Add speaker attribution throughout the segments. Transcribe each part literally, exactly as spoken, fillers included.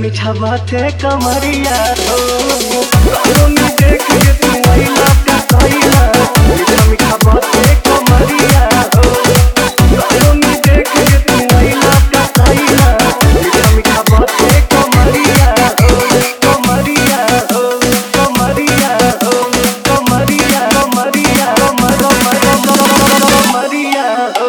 Speaker 1: मीठा बातें कमरिया हो कौनो नी देख के तू आईला का कहिला मीठा मीठा बातें कमरिया हो कौनो नी देख के तू आईला का कहिला मीठा मीठा बातें कमरिया हो कमरिया हो कमरिया हो कमरिया कमरिया कमरिया हो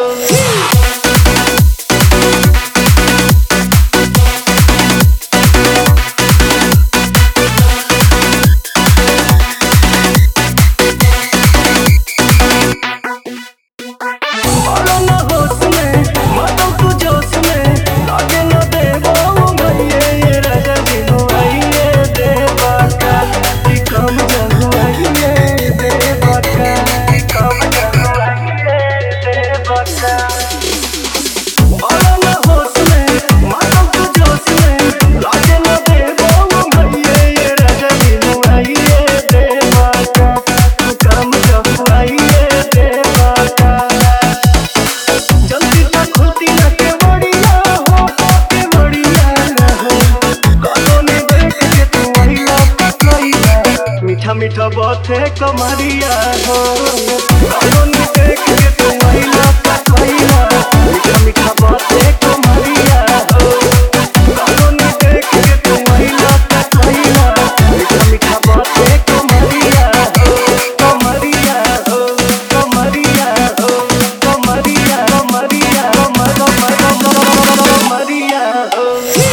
Speaker 1: मीठा मीठा बातें कमरिया हो कौनो नी देख के तू आईला का कहिला मीठा मीठा बातें कमरिया हो कौनो नी देख के तू आईला का कहिला मीठा मीठा बातें कमरिया हो कमरिया हो कमरिया हो कमरिया कमरिया कमरिया हो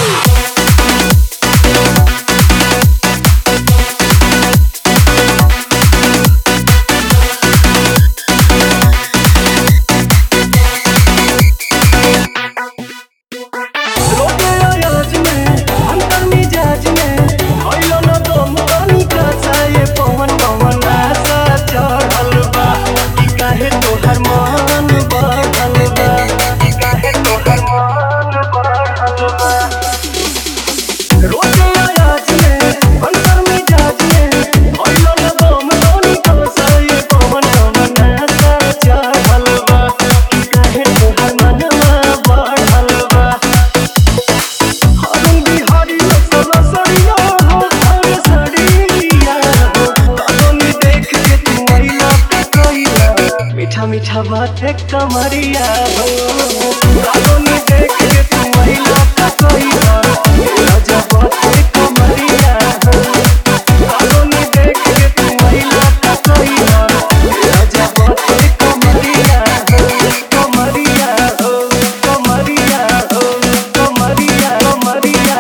Speaker 1: मीठा मीठा बातें कमरिया हो कौनो नी देख के तू आईला का कहिला राजा बातें कमरिया हो कौनो नी देख के तू आईला का कहिला राजा बातें कमरिया हो कमरिया हो कमरिया हो कमरिया कमरिया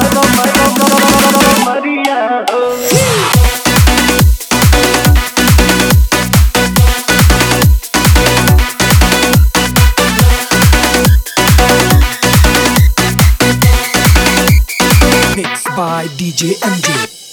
Speaker 1: कमरिया हो
Speaker 2: Mixed by D J M J.